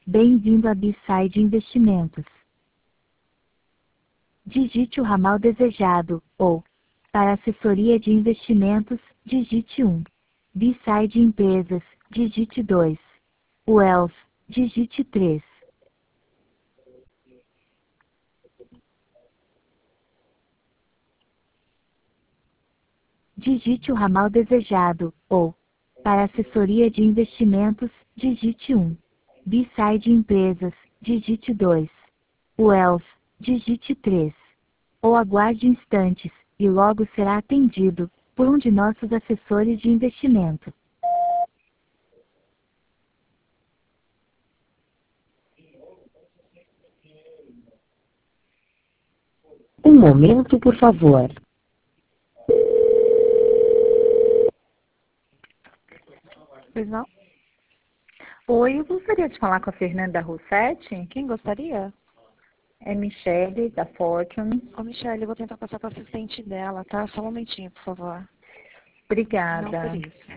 Bem-vindo a B-Side Investimentos. Digite o ramal desejado, ou, para assessoria de investimentos, digite 1. B-Side Empresas, digite 2. Wealth, digite 3. Digite o ramal desejado, ou, para assessoria de investimentos, digite 1. B-Side Empresas, digite 2. Wealth, digite 3. Ou aguarde instantes, e logo será atendido, por um de nossos assessores de investimento. Um momento, por favor. Pois não? Oi, eu gostaria de falar com a Fernanda Rossetti. Quem gostaria? É Michele, da Fortune. Ô, Michelle, eu vou tentar passar com a assistente dela, tá? Só um momentinho, por favor. Não Obrigada. por isso.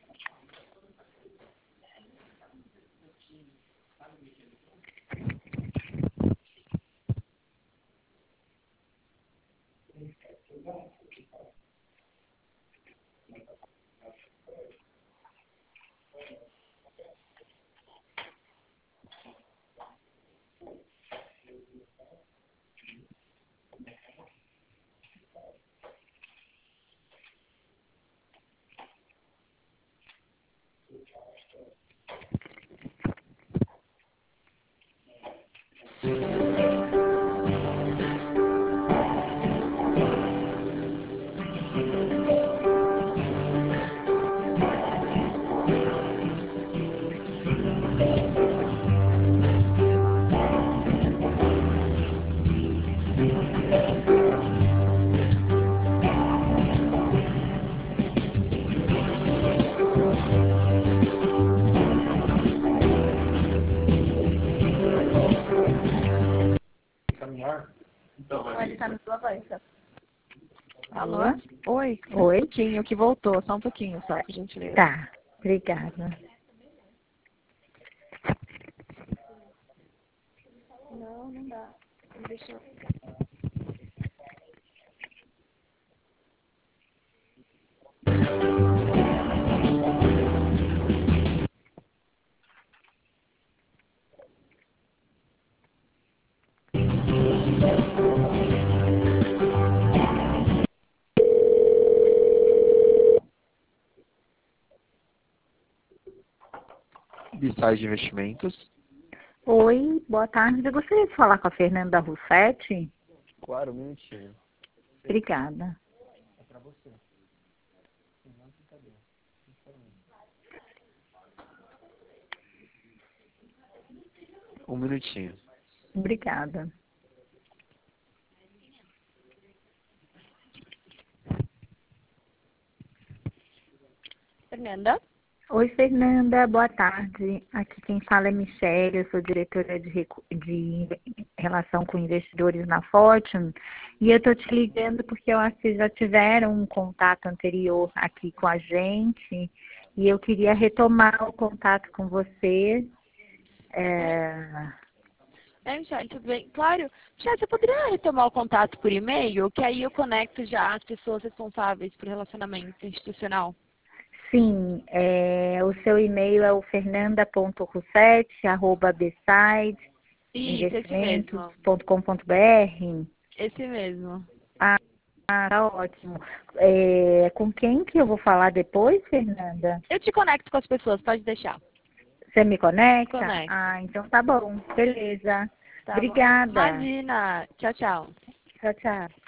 Ele está na sua voz. Alô? Oi? Um Oi? pouquinho, que voltou. Só um pouquinho, só, por gentileza. Tá, obrigada. Não dá. Deixa eu... B-Side Investimentos. Oi, boa tarde. Eu gostaria de falar com a Fernanda Rossetti. Claro, um minutinho. Obrigada. É para você. Um minutinho. Obrigada. Fernanda? Oi, Fernanda, boa tarde. Aqui quem fala é Michele, eu sou diretora de relação com investidores na Fortune. E eu estou te ligando porque eu acho que já tiveram um contato anterior aqui com a gente. E eu queria retomar o contato com você. Michelle, tudo bem? Claro. Michelle, você poderia retomar o contato por e-mail? Que aí eu conecto já as pessoas responsáveis por relacionamento institucional. Sim, o seu e-mail é o Isso, esse mesmo. fernanda.rossetti@besides.com.br. Esse mesmo. Ah, tá ótimo. Com quem que eu vou falar depois, Fernanda? Eu te conecto com as pessoas, pode deixar. Você me conecta? Conecto. Ah, então tá bom. Beleza. Tá bom. Obrigada. Imagina. Tchau, tchau. Tchau, tchau.